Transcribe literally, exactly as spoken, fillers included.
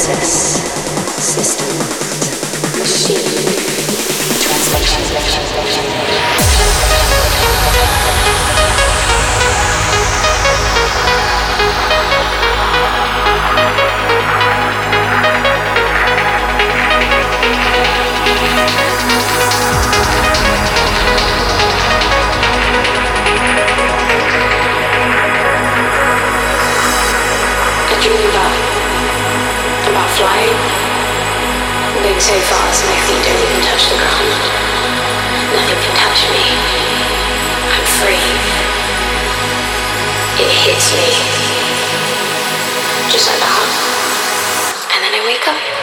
process, system, machine, translation, translation. Flying, moving so fast my feet don't even touch the ground. Nothing can touch me. I'm free. It hits me just like a hug, and then I wake up.